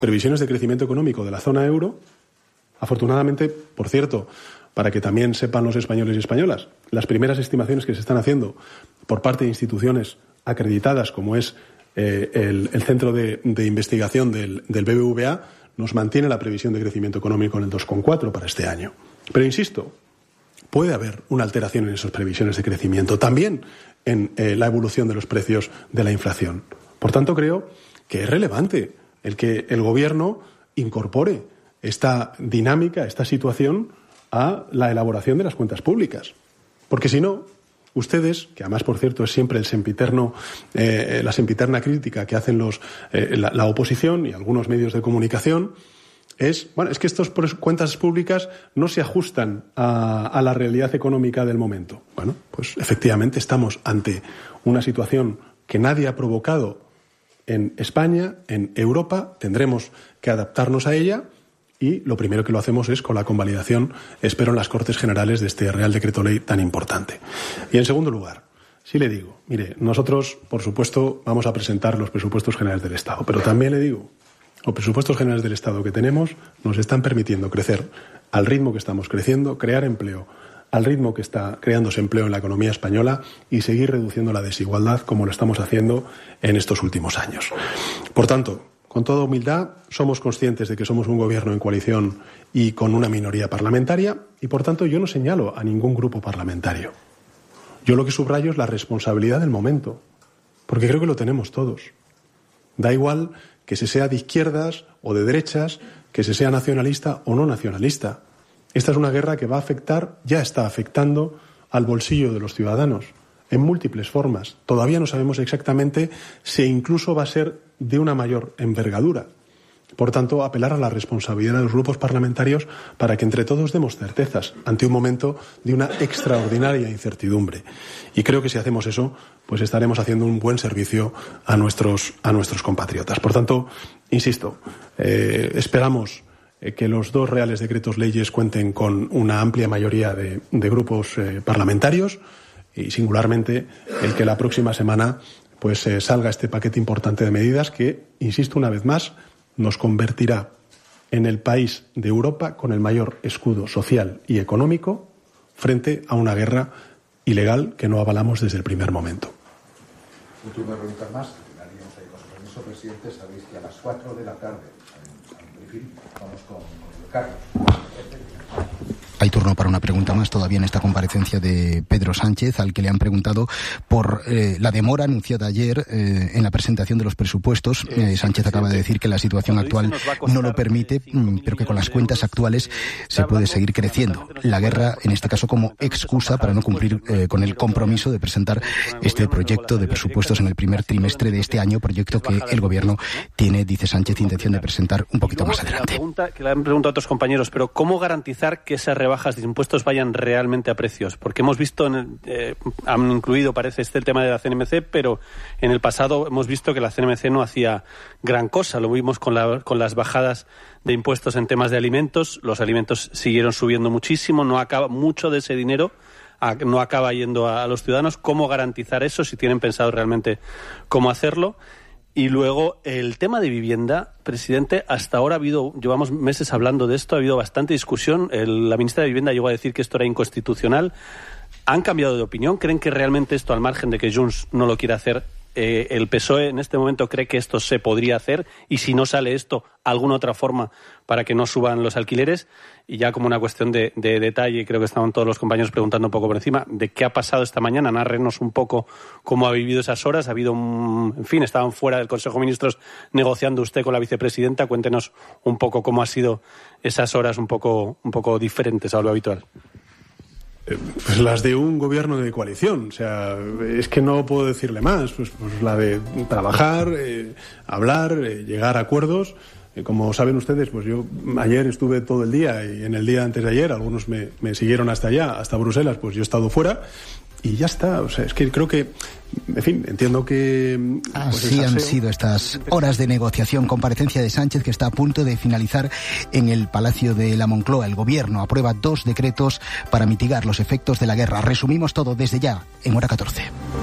previsiones de crecimiento económico de la zona euro, afortunadamente, por cierto, para que también sepan los españoles y españolas, las primeras estimaciones que se están haciendo por parte de instituciones acreditadas, como es el Centro de Investigación del BBVA, nos mantiene la previsión de crecimiento económico en el 2,4 para este año. Pero insisto, puede haber una alteración en esas previsiones de crecimiento, también en la evolución de los precios de la inflación. Por tanto, creo que es relevante el que el Gobierno incorpore esta dinámica, esta situación, a la elaboración de las cuentas públicas. Porque si no, ustedes, que además, por cierto, es siempre la sempiterna crítica que hacen la oposición y algunos medios de comunicación, es que estas cuentas públicas no se ajustan a la realidad económica del momento. Bueno, pues efectivamente estamos ante una situación que nadie ha provocado en España, en Europa, tendremos que adaptarnos a ella. Y lo primero que lo hacemos es con la convalidación, espero, en las Cortes Generales de este Real Decreto Ley tan importante. Y en segundo lugar, sí le digo, mire, nosotros, por supuesto, vamos a presentar los presupuestos generales del Estado, pero también le digo, los presupuestos generales del Estado que tenemos nos están permitiendo crecer al ritmo que estamos creciendo, crear empleo al ritmo que está creándose empleo en la economía española y seguir reduciendo la desigualdad como lo estamos haciendo en estos últimos años. Por tanto, con toda humildad, somos conscientes de que somos un gobierno en coalición y con una minoría parlamentaria y, por tanto, yo no señalo a ningún grupo parlamentario. Yo lo que subrayo es la responsabilidad del momento, porque creo que lo tenemos todos. Da igual que se sea de izquierdas o de derechas, que se sea nacionalista o no nacionalista. Esta es una guerra que va a afectar, ya está afectando, al bolsillo de los ciudadanos en múltiples formas. Todavía no sabemos exactamente si incluso va a ser de una mayor envergadura. Por tanto, apelar a la responsabilidad de los grupos parlamentarios para que entre todos demos certezas ante un momento de una extraordinaria incertidumbre. Y creo que si hacemos eso, pues estaremos haciendo un buen servicio a nuestros compatriotas. Por tanto, insisto, esperamos que los dos reales decretos leyes cuenten con una amplia mayoría de grupos parlamentarios y singularmente el que la próxima semana pues salga este paquete importante de medidas que, insisto una vez más, nos convertirá en el país de Europa con el mayor escudo social y económico frente a una guerra ilegal que no avalamos desde el primer momento. Última pregunta más, que terminaríamos ahí con su permiso, presidente. Sabéis que a las 4 de la tarde, en briefing, vamos con Carlos. Hay turno para una pregunta más todavía en esta comparecencia de Pedro Sánchez, al que le han preguntado por la demora anunciada ayer en la presentación de los presupuestos. Sánchez acaba de decir que la situación actual no lo permite, pero que con las cuentas actuales se puede seguir creciendo. La guerra, en este caso, como excusa para no cumplir con el compromiso de presentar este proyecto de presupuestos en el primer trimestre de este año, proyecto que el Gobierno tiene, dice Sánchez, intención de presentar un poquito más adelante. La pregunta que le han preguntado a otros compañeros, pero ¿cómo garantizar que esas rebajas de impuestos vayan realmente a precios? Porque hemos visto, han incluido, parece, el tema de la CNMC, pero en el pasado hemos visto que la CNMC no hacía gran cosa. Lo vimos con las bajadas de impuestos en temas de alimentos. Los alimentos siguieron subiendo muchísimo, mucho de ese dinero no acaba yendo a los ciudadanos. ¿Cómo garantizar eso? Si tienen pensado realmente cómo hacerlo. Y luego, el tema de vivienda, presidente, hasta ahora llevamos meses hablando de esto, ha habido bastante discusión. La ministra de Vivienda llegó a decir que esto era inconstitucional. ¿Han cambiado de opinión? ¿Creen que realmente esto, al margen de que Junts no lo quiera hacer, el PSOE en este momento cree que esto se podría hacer? Y si no sale esto, ¿alguna otra forma para que no suban los alquileres? Y ya como una cuestión de detalle, creo que estaban todos los compañeros preguntando un poco por encima, de qué ha pasado esta mañana. Narrenos un poco cómo ha vivido esas horas. Ha habido, estaban fuera del Consejo de Ministros negociando usted con la vicepresidenta. Cuéntenos un poco cómo ha sido esas horas un poco diferentes a lo habitual. Pues las de un gobierno de coalición, o sea, es que no puedo decirle más, pues la de trabajar, hablar, llegar a acuerdos. Como saben ustedes, pues yo ayer estuve todo el día y en el día antes de ayer algunos me siguieron hasta allá, hasta Bruselas, pues yo he estado fuera y ya está. O sea, es que creo que, en fin, entiendo que... Así han sido estas horas de negociación, comparecencia de Sánchez que está a punto de finalizar en el Palacio de la Moncloa. El Gobierno aprueba 2 decretos para mitigar los efectos de la guerra. Resumimos todo desde ya, en Hora 14.